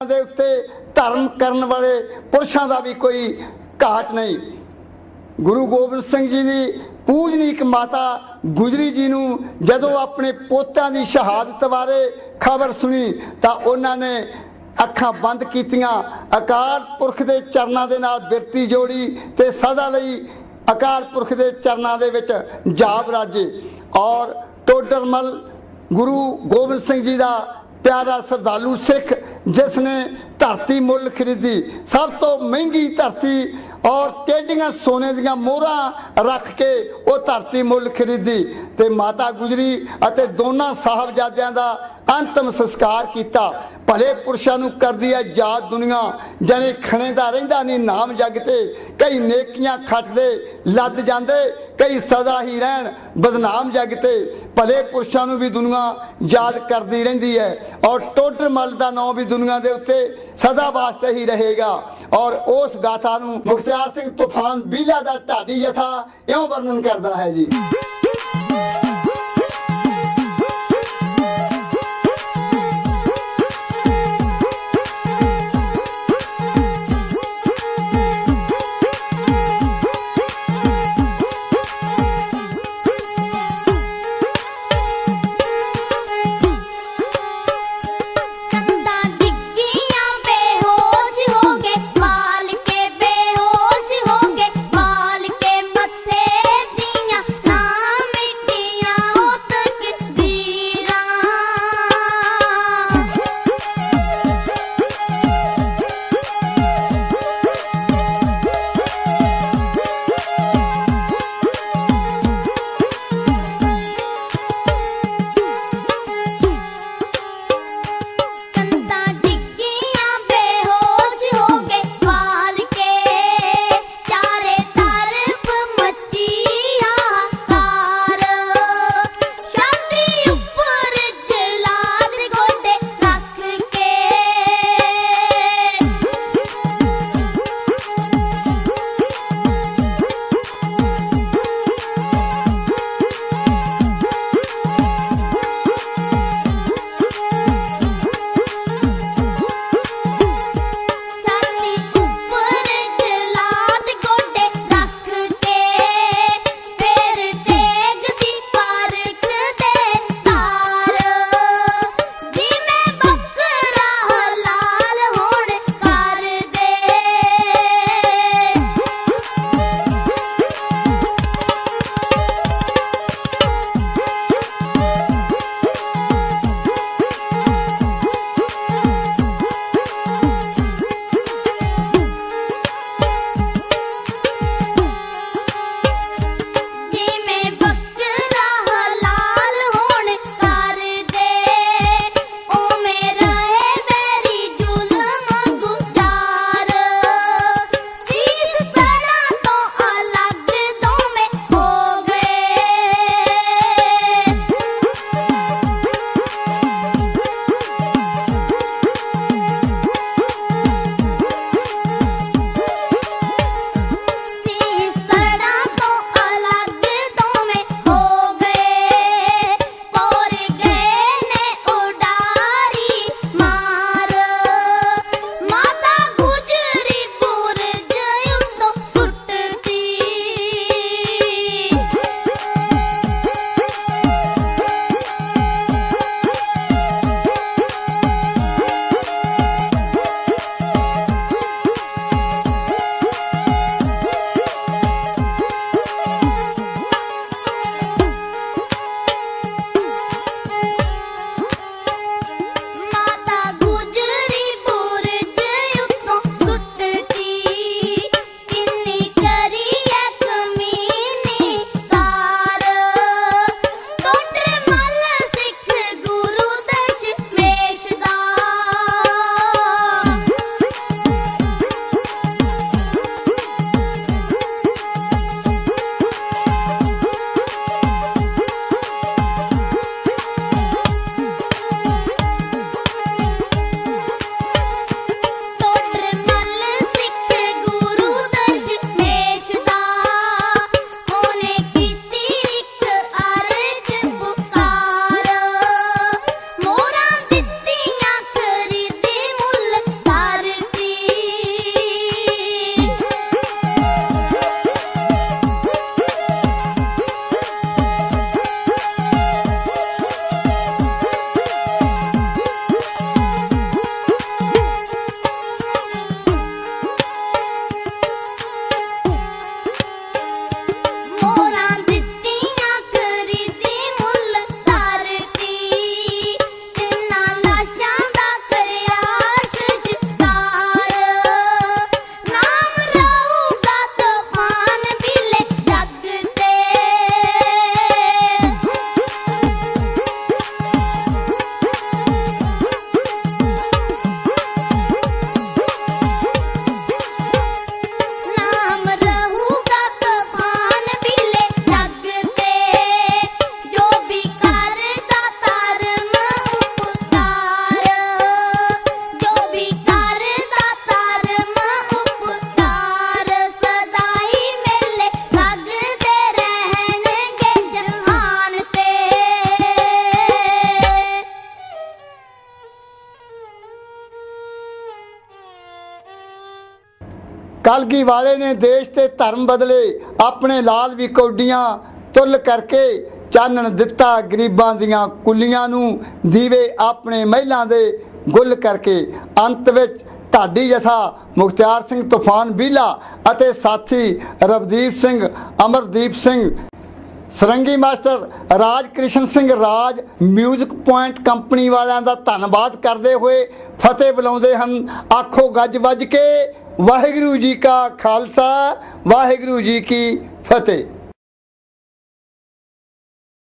दे उत्ते धर्म करन वाले पुरुषां दा भी कोई घाट नहीं। गुरु गोबिंद सिंह जी की पूजनीक माता गुजरी जी नूं जदों अपने पोत्यां दी शहादत बारे खबर सुनी तां उन्होंने अखां बंद कीतियां, अकाल पुरख दे चरनां दे नाल बिरती जोड़ी ते सदा लई अकाल पुरख दे चरनां दे विच जाप राजे। और टोडरमल गुरु गोबिंद सिंह जी का प्यारा श्रद्धालु सिख जिसने धरती मुल खरीदी, सब तो महंगी धरती और टेढ़ियां सोने दियां मोहरां रख के वो धरती मुल खरीदी ते माता गुजरी अते दोनों साहबजादियां दा अंतिम संस्कार किया। भले पुरुषों नूं करदी है याद दुनिया, जने खणे दा रहिंदा नहीं नाम जगते। कई नेकियां खटदे लद जांदे, कई सदा ही रहन बदनाम जगते। भले पुरुषों नूं भी दुनिया याद करती रहिंदी है और टोडरमल दा नाम भी दुनिया दे उत्ते सदा वास्ते ही रहेगा। और उस गाथा नूं मुखत्यार सिंह तूफान बीला दा ढाडी जथा इउं वर्णन करदा है जी। नाम ਕਲਗੀ ਵਾਲੇ ਨੇ ਦੇਸ਼ ਤੇ ਧਰਮ ਬਦਲੇ, ਆਪਣੇ ਲਾਲ ਵੀ ਕੌਡੀਆਂ ਤੁੱਲ ਕਰਕੇ, ਚਾਨਣ ਦਿੱਤਾ ਗਰੀਬਾਂ ਦੀਆਂ ਕੁੱਲੀਆਂ ਨੂੰ, ਦੀਵੇ ਆਪਣੇ ਮਹਿਲਾਂ ਦੇ ਗੁੱਲ ਕਰਕੇ। ਅੰਤ ਵਿੱਚ ਢਾਡੀ ਜਥਾ ਮੁਖਤਿਆਰ ਸਿੰਘ ਤੂਫਾਨ ਬੀਲਾ ਅਤੇ ਸਾਥੀ Ravdeep Singh, Amardeep Singh, sarangi master Raj Krishan Singh Raj, music point company ਵਾਲਿਆਂ ਦਾ ਧੰਨਵਾਦ ਕਰਦੇ ਹੋਏ ਫਤਿਹ ਬੁਲਾਉਂਦੇ ਹਨ। ਆਖੋ ਗੱਜ ਵੱਜ ਕੇ ਵਾਹਿਗੁਰੂ ਜੀ ਕਾ ਖਾਲਸਾ, ਵਾਹਿਗੁਰੂ ਜੀ ਕੀ ਫਤਿਹ।